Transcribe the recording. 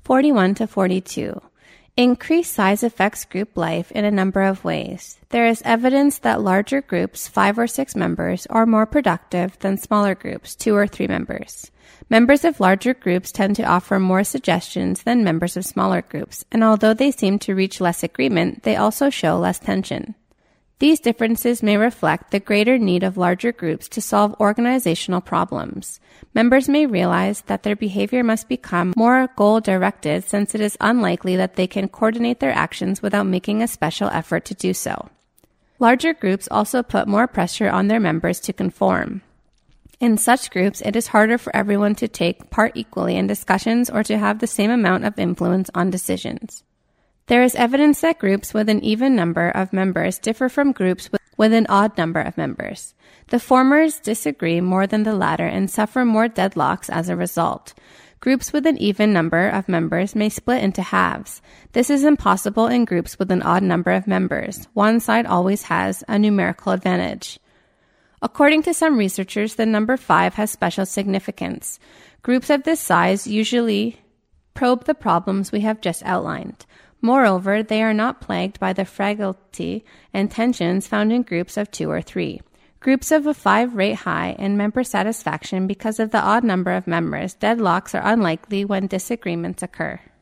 41 to 42. Increased size affects group life in a number of ways. There is evidence that larger groups, 5 or 6 members, are more productive than smaller groups, 2 or 3 members. Members of larger groups tend to offer more suggestions than members of smaller groups, and although they seem to reach less agreement, they also show less tension. These differences may reflect the greater need of larger groups to solve organizational problems. Members may realize that their behavior must become more goal-directed since it is unlikely that they can coordinate their actions without making a special effort to do so. Larger groups also put more pressure on their members to conform. In such groups, it is harder for everyone to take part equally in discussions or to have the same amount of influence on decisions. There is evidence that groups with an even number of members differ from groups with an odd number of members. The formers disagree more than the latter and suffer more deadlocks as a result. Groups with an even number of members may split into halves. This is impossible in groups with an odd number of members. One side always has a numerical advantage. According to some researchers, the number 5 has special significance. Groups of this size usually probe the problems we have just outlined. Moreover, they are not plagued by the fragility and tensions found in groups of 2 or 3. Groups of a 5 rate high in member satisfaction because of the odd number of members. Deadlocks are unlikely when disagreements occur.